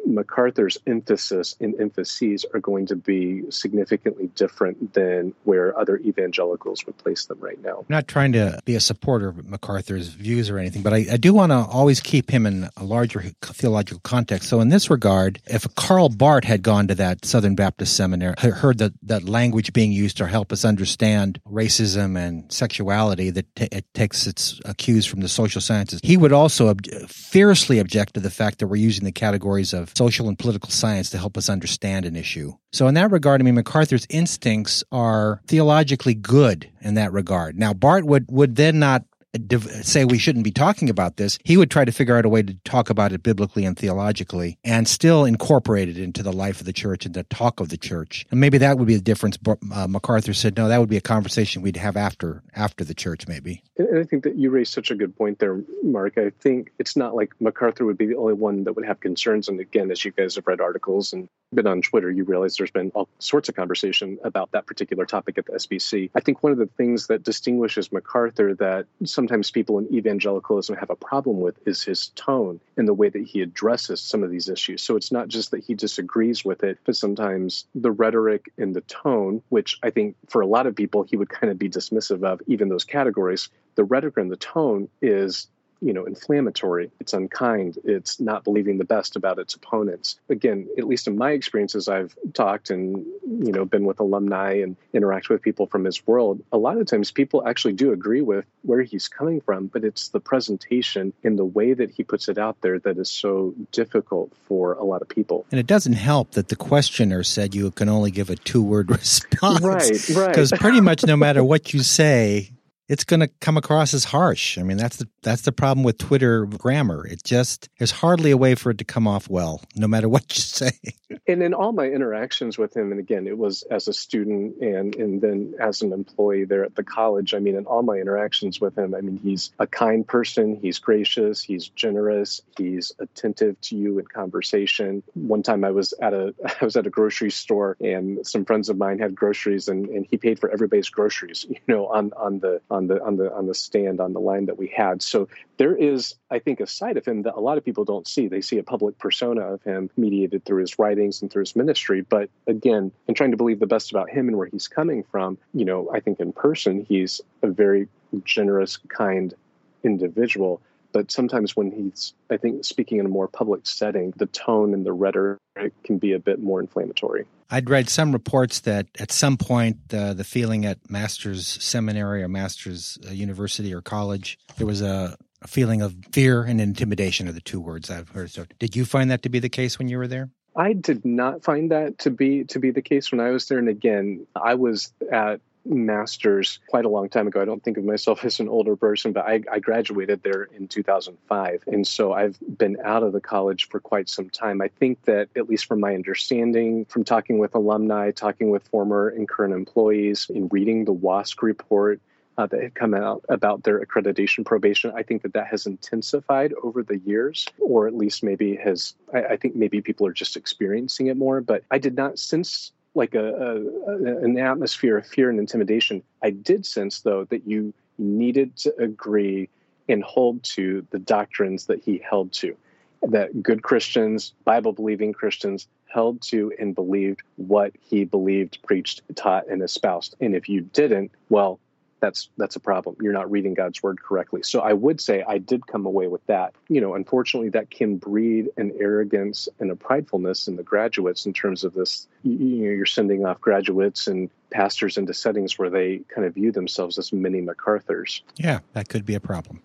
MacArthur's emphasis and emphases are going to be significantly different than where other evangelicals would place them right now. I'm not trying to be a supporter of MacArthur's views or anything, but I do want to always keep him in a larger theological context. So in this regard, if Karl Barth had gone to that Southern Baptist seminary, heard that language being used to help us understand racism and sexuality that it takes its cues from the social sciences, he would also fiercely object to the fact that we're using the categories of social and political science to help us understand an issue. So in that regard, I mean, MacArthur's instincts are theologically good in that regard. Now, Barth would then not say we shouldn't be talking about this. He would try to figure out a way to talk about it biblically and theologically and still incorporate it into the life of the church and the talk of the church. And maybe that would be the difference. MacArthur said, no, that would be a conversation we'd have after the church, maybe. And I think that you raised such a good point there, Mark. I think it's not like MacArthur would be the only one that would have concerns. And again, as you guys have read articles and been on Twitter, you realize there's been all sorts of conversation about that particular topic at the SBC. I think one of the things that distinguishes MacArthur that sometimes people in evangelicalism have a problem with is his tone and the way that he addresses some of these issues. So it's not just that he disagrees with it, but sometimes the rhetoric and the tone, which I think for a lot of people he would kind of be dismissive of, even those categories, the rhetoric and the tone is inflammatory. It's unkind. It's not believing the best about its opponents. Again, at least in my experiences, I've talked and, been with alumni and interact with people from his world. A lot of times people actually do agree with where he's coming from, but it's the presentation and the way that he puts it out there that is so difficult for a lot of people. And it doesn't help that the questioner said you can only give a 2-word response. Right. Because pretty much no matter what you say, it's going to come across as harsh. I mean, that's the problem with Twitter grammar. There's hardly a way for it to come off well, no matter what you say. And in all my interactions with him, and again, it was as a student and then as an employee there at the college, I mean, in all my interactions with him, I mean, he's a kind person, he's gracious, he's generous, he's attentive to you in conversation. One time I was at a grocery store and some friends of mine had groceries and he paid for everybody's groceries, on the stand, on the line that we had. So there is, I think, a side of him that a lot of people don't see. They see a public persona of him mediated through his writings and through his ministry. But again, in trying to believe the best about him and where he's coming from, I think in person, he's a very generous, kind individual. But sometimes when he's, I think, speaking in a more public setting, the tone and the rhetoric can be a bit more inflammatory. I'd read some reports that at some point the feeling at Master's Seminary or Master's University or college, there was a feeling of fear and intimidation are the 2 words I've heard. So did you find that to be the case when you were there? I did not find that to be the case when I was there. And again, I was at Master's quite a long time ago. I don't think of myself as an older person, but I graduated there in 2005. And so I've been out of the college for quite some time. I think that, at least from my understanding, from talking with alumni, talking with former and current employees, in reading the WASC report that had come out about their accreditation probation, I think that has intensified over the years, or at least maybe I think maybe people are just experiencing it more. But I did not sense like an atmosphere of fear and intimidation. I did sense, though, that you needed to agree and hold to the doctrines that he held to, that good Christians, Bible-believing Christians, held to and believed what he believed, preached, taught, and espoused. And if you didn't, well, that's a problem. You're not reading God's word correctly. So I would say I did come away with that. Unfortunately, that can breed an arrogance and a pridefulness in the graduates in terms of this. You're sending off graduates and pastors into settings where they kind of view themselves as mini MacArthurs. Yeah, that could be a problem.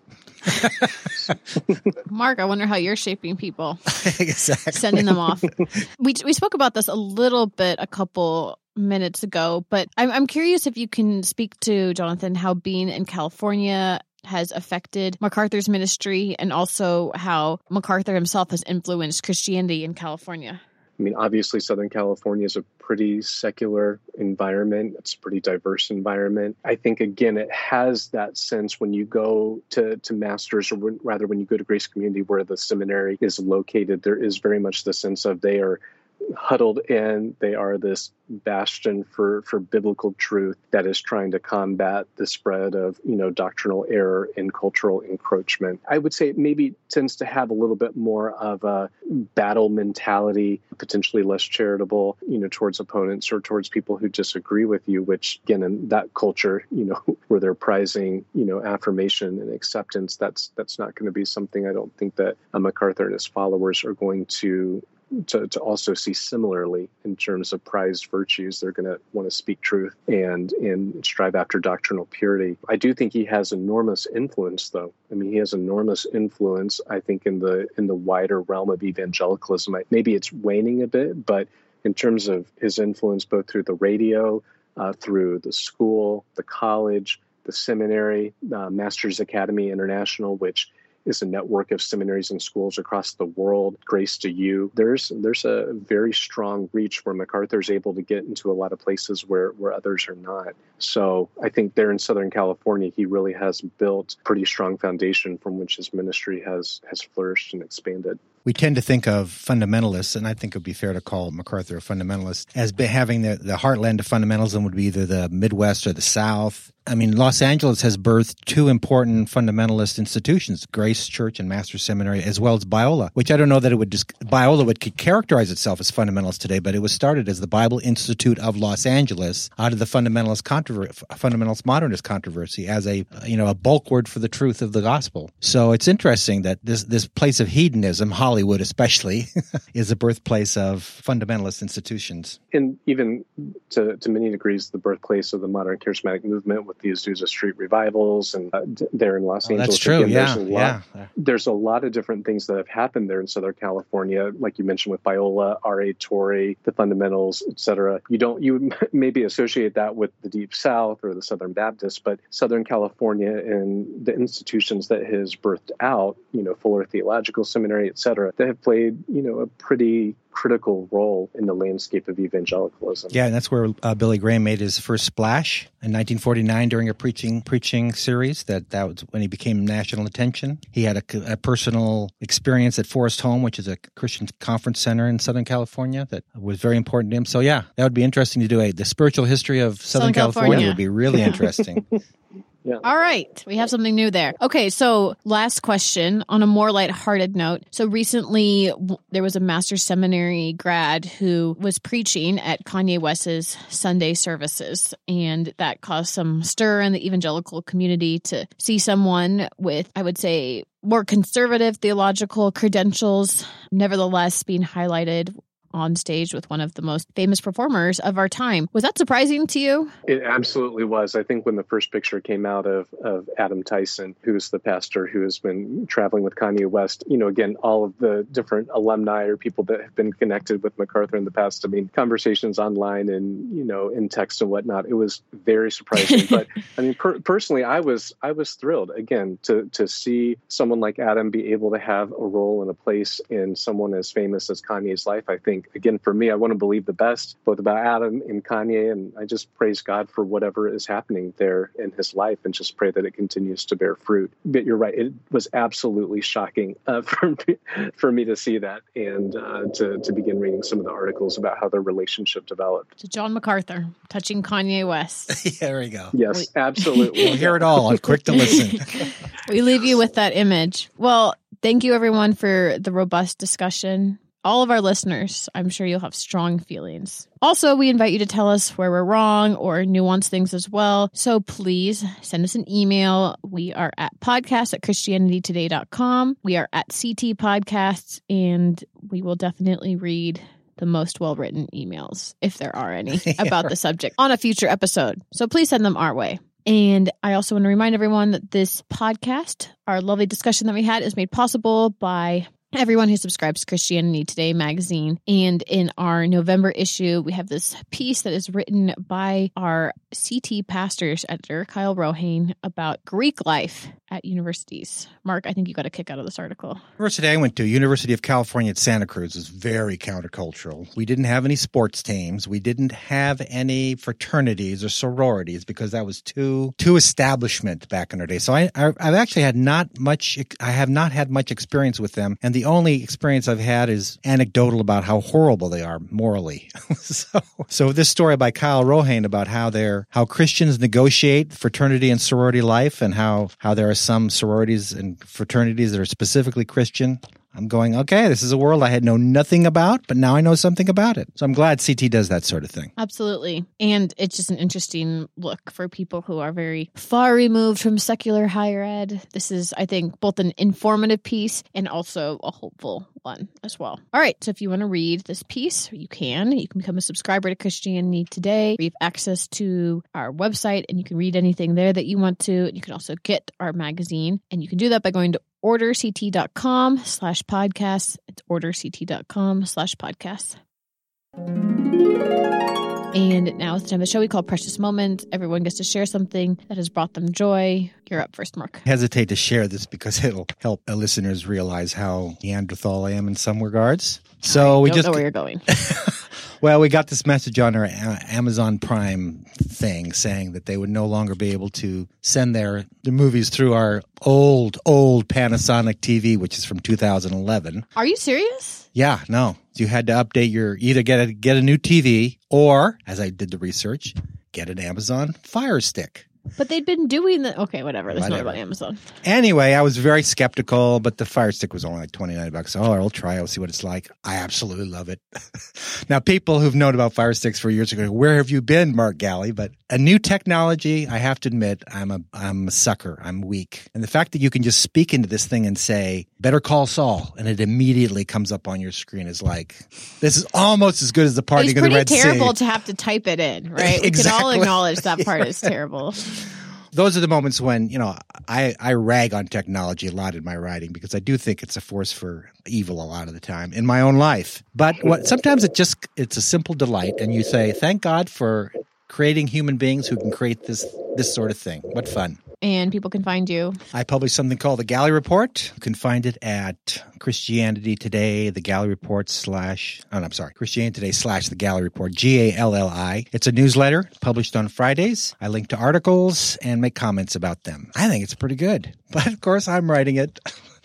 Mark, I wonder how you're shaping people. Exactly. Sending them off. We spoke about this a little bit a couple minutes ago, but I'm curious if you can speak to, Jonathan, how being in California has affected MacArthur's ministry and also how MacArthur himself has influenced Christianity in California. I mean, obviously, Southern California is a pretty secular environment. It's a pretty diverse environment. I think, again, it has that sense when you go to Masters, or rather when you go to Grace Community where the seminary is located, there is very much the sense of they are huddled in. They are this bastion for biblical truth that is trying to combat the spread of, doctrinal error and cultural encroachment. I would say it maybe tends to have a little bit more of a battle mentality, potentially less charitable, towards opponents or towards people who disagree with you, which again, in that culture, where they're prizing, affirmation and acceptance, that's not going to be something I don't think that MacArthur and his followers are going to also see similarly in terms of prized virtues. They're going to want to speak truth and strive after doctrinal purity. I do think he has enormous influence, though. I mean, he has enormous influence, I think, in the wider realm of evangelicalism. Maybe it's waning a bit, but in terms of his influence both through the radio, through the school, the college, the seminary, Masters Academy International, which is a network of seminaries and schools across the world. Grace to You. There's a very strong reach where MacArthur's able to get into a lot of places where others are not. So I think there in Southern California, he really has built a pretty strong foundation from which his ministry has flourished and expanded. We tend to think of fundamentalists, and I think it would be fair to call MacArthur a fundamentalist, as having the heartland of fundamentalism would be either the Midwest or the South. I mean, Los Angeles has birthed two important fundamentalist institutions, Grace Church and Master's Seminary, as well as Biola, which I don't know that Biola would characterize itself as fundamentalist today, but it was started as the Bible Institute of Los Angeles out of the fundamentalist modernist controversy as a bulk word for the truth of the gospel. So it's interesting that this place of hedonism, Hollywood especially, is the birthplace of fundamentalist institutions. And even to many degrees, the birthplace of the modern charismatic movement with the Azusa Street revivals and there in Los Angeles. That's true. Again, there's a lot of different things that have happened there in Southern California, like you mentioned with Biola, R.A. Torrey, the fundamentals, etc. You maybe associate that with the Deep South or the Southern Baptists, but Southern California and the institutions that has birthed out, Fuller Theological Seminary, etc., that have played, a pretty critical role in the landscape of evangelicalism. Yeah, and that's where Billy Graham made his first splash in 1949 during a preaching series. That was when he became national attention. He had a personal experience at Forest Home, which is a Christian conference center in Southern California, that was very important to him. So yeah, that would be interesting to do. The spiritual history of Southern California would be really interesting. Yeah. All right. We have something new there. Okay. So last question on a more lighthearted note. So recently there was a Master's Seminary grad who was preaching at Kanye West's Sunday services, and that caused some stir in the evangelical community to see someone with, I would say, more conservative theological credentials, nevertheless being highlighted on stage with one of the most famous performers of our time. Was that surprising to you? It absolutely was. I think when the first picture came out of Adam Tyson, who's the pastor who has been traveling with Kanye West, again, all of the different alumni or people that have been connected with MacArthur in the past, conversations online and, in text and whatnot, it was very surprising. But personally, I was thrilled, again, to see someone like Adam be able to have a role and a place in someone as famous as Kanye's life. I think, again, for me, I want to believe the best, both about Adam and Kanye, and I just praise God for whatever is happening there in his life and just pray that it continues to bear fruit. But you're right, it was absolutely shocking for me to see that and to begin reading some of the articles about how their relationship developed. To John MacArthur, touching Kanye West. Yeah, there we go. Yes, absolutely. We'll hear it all. I'm quick to listen. We leave you with that image. Well, thank you, everyone, for the robust discussion. All of our listeners, I'm sure you'll have strong feelings. Also, we invite you to tell us where we're wrong or nuance things as well. So please send us an email. We are at podcast@christianitytoday.com. We are at CT Podcasts, and we will definitely read the most well-written emails, if there are any, about the subject on a future episode. So please send them our way. And I also want to remind everyone that this podcast, our lovely discussion that we had, is made possible by everyone who subscribes to Christianity Today magazine. And in our November issue, we have this piece that is written by our CT pastors editor, Kyle Rohane, about Greek life at universities. Mark, I think you got a kick out of this article. University I went to, University of California at Santa Cruz, is very countercultural. We didn't have any sports teams. We didn't have any fraternities or sororities because that was too establishment back in our day. So I've actually had I have not had much experience with them. And the only experience I've had is anecdotal about how horrible they are morally. So this story by Kyle Rohane about how Christians negotiate fraternity and sorority life and how there are some sororities and fraternities that are specifically Christian. I'm going, okay, this is a world I had known nothing about, but now I know something about it. So I'm glad CT does that sort of thing. Absolutely. And it's just an interesting look for people who are very far removed from secular higher ed. This is, I think, both an informative piece and also a hopeful one as well. All right. So if you want to read this piece, you can. You can become a subscriber to Christianity Today. We have access to our website and you can read anything there that you want to. You can also get our magazine and you can do that by going to orderct.com/podcasts. It's orderct.com/podcasts. And now it's the time of the show we call Precious Moments. Everyone gets to share something that has brought them joy. You're up first, Mark. I hesitate to share this because it'll help listeners realize how Neanderthal I am in some regards. So we don't know where you're going. Well, we got this message on our Amazon Prime thing saying that they would no longer be able to send the movies through our old Panasonic TV, which is from 2011. Are you serious? Yeah, no. You had to update either get a new TV or, as I did the research, get an Amazon Fire Stick. But they'd been doing okay, whatever. There's not about Amazon. Anyway, I was very skeptical, but the Fire Stick was only like $29. Oh, I'll try. I'll see what it's like. I absolutely love it. Now, people who've known about Fire Sticks for years ago, where have you been, Mark Galley? But a new technology, I have to admit, I'm a sucker. I'm weak. And the fact that you can just speak into this thing and say, "Better call Saul," and it immediately comes up on your screen is like, this is almost as good as the parting of the Red Sea. It's pretty terrible to have to type it in, right? Exactly. We can all acknowledge that part is terrible. Those are the moments when, I rag on technology a lot in my writing because I do think it's a force for evil a lot of the time in my own life. But sometimes it's a simple delight and you say, thank God for creating human beings who can create this sort of thing. What fun. And people can find you. I publish something called The Galley Report. You can find it at Christianity Today, The Galley Report Christianity Today / The Galley Report, GALLI. It's a newsletter published on Fridays. I link to articles and make comments about them. I think it's pretty good. But of course, I'm writing it.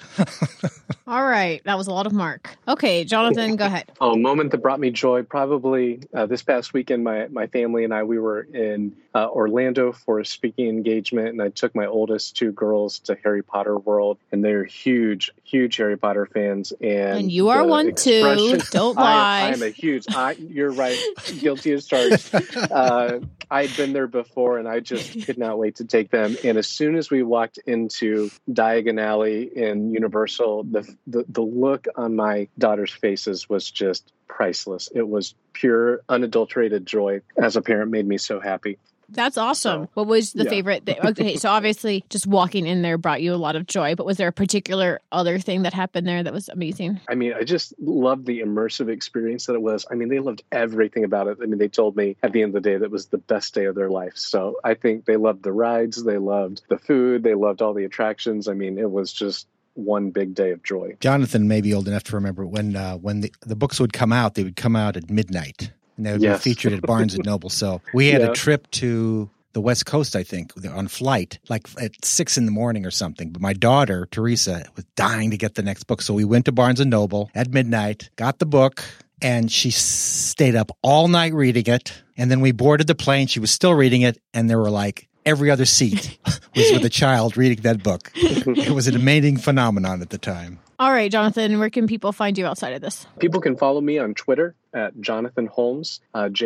All right. That was a lot of Mark. Okay, Jonathan, go ahead. A moment that brought me joy, probably this past weekend, my family and I, we were in Orlando for a speaking engagement, and I took my oldest two girls to Harry Potter World, and they're huge Harry Potter fans. And you are one too. Don't lie. I am a huge, you're right, guilty as charged. I'd been there before, and I just could not wait to take them. And as soon as we walked into Diagon Alley in Universal, the look on my daughter's faces was just priceless. It was pure, unadulterated joy. As a parent, made me so happy. That's awesome. What was the favorite thing? Okay, so obviously just walking in there brought you a lot of joy, but was there a particular other thing that happened there that was amazing? I mean, I just loved the immersive experience that it was. I mean, they loved everything about it. I mean, they told me at the end of the day that it was the best day of their life. So I think they loved the rides, they loved the food, they loved all the attractions. I mean, it was just one big day of joy. Jonathan may be old enough to remember when the books would come out, they would come out at midnight. And they would be featured at Barnes & Noble. So we had a trip to the West Coast, I think, on flight, like at 6 a.m. or something. But my daughter, Teresa, was dying to get the next book. So we went to Barnes & Noble at midnight, got the book, and she stayed up all night reading it. And then we boarded the plane. She was still reading it. And there were like every other seat was with a child reading that book. It was an amazing phenomenon at the time. All right, Jonathan, where can people find you outside of this? People can follow me on Twitter at Jonathan Holmes,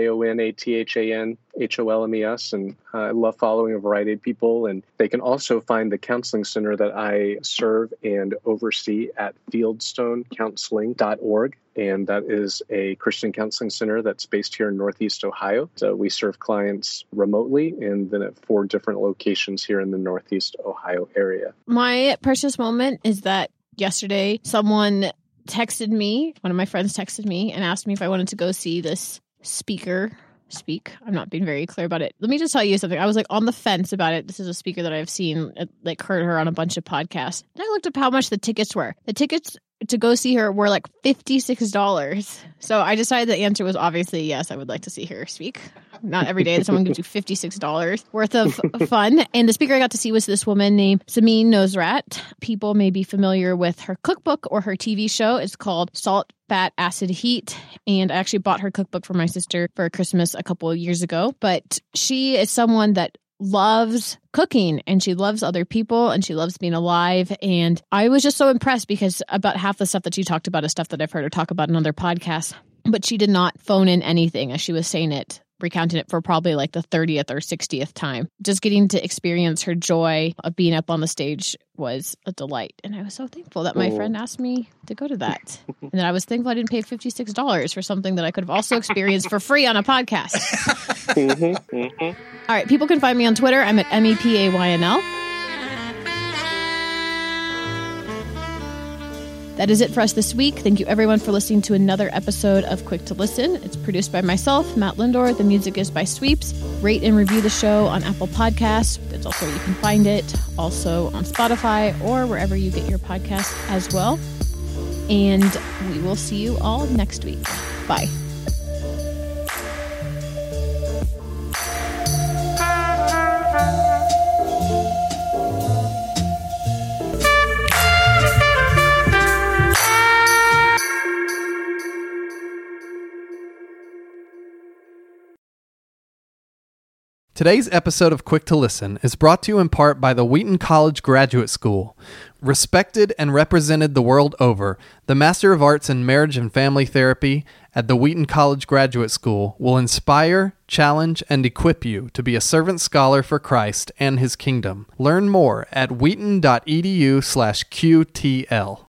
JonathanHolmes. And I love following a variety of people. And they can also find the counseling center that I serve and oversee at fieldstonecounseling.org. And that is a Christian counseling center that's based here in Northeast Ohio. So we serve clients remotely and then at 4 different locations here in the Northeast Ohio area. My precious moment is that yesterday, one of my friends texted me and asked me if I wanted to go see this speaker speak. I'm not being very clear about it. Let me just tell you something. I was like on the fence about it. This is a speaker that I've seen, like heard her on a bunch of podcasts. And I looked up how much the tickets were. The tickets to go see her were like $56. So I decided the answer was obviously yes, I would like to see her speak. Not every day that someone gives you $56 worth of fun. And the speaker I got to see was this woman named Samin Nosrat. People may be familiar with her cookbook or her TV show. It's called Salt, Fat, Acid, Heat. And I actually bought her cookbook for my sister for Christmas a couple of years ago. But she is someone that loves cooking and she loves other people and she loves being alive. And I was just so impressed because about half the stuff that she talked about is stuff that I've heard her talk about in other podcasts. But she did not phone in anything as she was saying it, recounting it for probably like the 30th or 60th time. Just getting to experience her joy of being up on the stage was a delight. And I was so thankful that my friend asked me to go to that. And then I was thankful I didn't pay $56 for something that I could have also experienced for free on a podcast. All right, people can find me on Twitter. I'm at MEPAYNL. That is it for us this week. Thank you, everyone, for listening to another episode of Quick to Listen. It's produced by myself, Matt Lindor. The music is by Sweeps. Rate and review the show on Apple Podcasts. That's also where you can find it. Also on Spotify or wherever you get your podcasts as well. And we will see you all next week. Bye. Today's episode of Quick to Listen is brought to you in part by the Wheaton College Graduate School. Respected and represented the world over, the Master of Arts in Marriage and Family Therapy at the Wheaton College Graduate School will inspire, challenge, and equip you to be a servant scholar for Christ and His kingdom. Learn more at wheaton.edu/QTL.